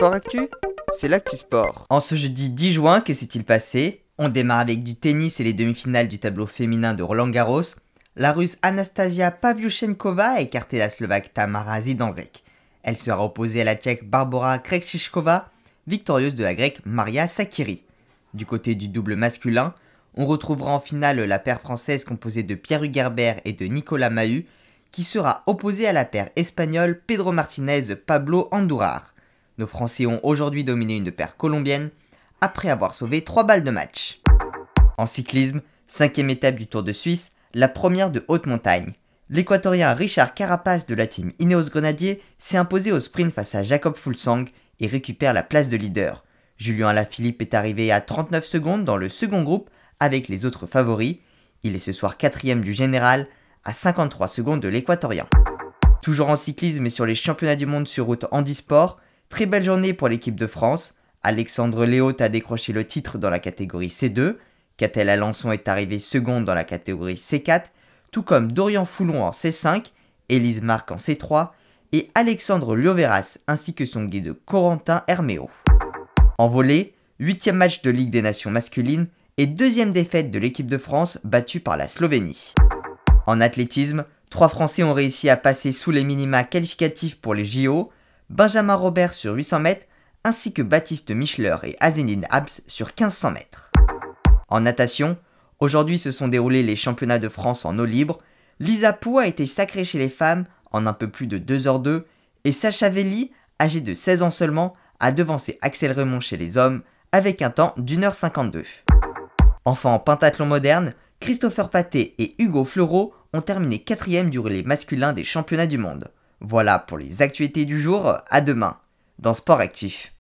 Sport Actu, c'est l'actu sport. En ce jeudi 10 juin, que s'est-il passé? On démarre avec du tennis et les demi-finales du tableau féminin de Roland-Garros. La Russe Anastasia Pavlyuchenkova a écarté la Slovaque Tamara Zidanšek. Elle sera opposée à la Tchèque Barbora Krejcikova, victorieuse de la Grecque Maria Sakkari. Du côté du double masculin, on retrouvera en finale la paire française composée de Pierre Hugerbert et de Nicolas Mahut, qui sera opposée à la paire espagnole Pedro Martinez-Pablo Andújar. Nos Français ont aujourd'hui dominé une paire colombienne après avoir sauvé 3 balles de match. En cyclisme, 5e étape du Tour de Suisse, la première de haute montagne. L'Équatorien Richard Carapaz de la team Ineos Grenadier s'est imposé au sprint face à Jakob Fuglsang et récupère la place de leader. Julien Alaphilippe est arrivé à 39 secondes dans le second groupe avec les autres favoris. Il est ce soir 4e du général à 53 secondes de l'Équatorien. Toujours en cyclisme et sur les championnats du monde sur route handisport, très belle journée pour l'équipe de France. Alexandre Léaut a décroché le titre dans la catégorie C2, Catel Alençon est arrivé seconde dans la catégorie C4, tout comme Dorian Foulon en C5, Élise Marc en C3 et Alexandre Lioveras ainsi que son guide Corentin Herméo. En volley, 8e match de Ligue des Nations masculine et 2e défaite de l'équipe de France battue par la Slovénie. En athlétisme, 3 Français ont réussi à passer sous les minima qualificatifs pour les JO, Benjamin Robert sur 800 mètres, ainsi que Baptiste Michler et Azzedine Abs sur 1500 mètres. En natation, aujourd'hui se sont déroulés les championnats de France en eau libre. Lisa Pou a été sacrée chez les femmes en un peu plus de 2h02 et Sacha Velli, âgé de 16 ans seulement, a devancé Axel Raymond chez les hommes avec un temps d'1h52. Enfin en pentathlon moderne, Christopher Paté et Hugo Fleureau ont terminé 4e du relais masculin des championnats du monde. Voilà pour les actualités du jour, à demain dans Sport Actif.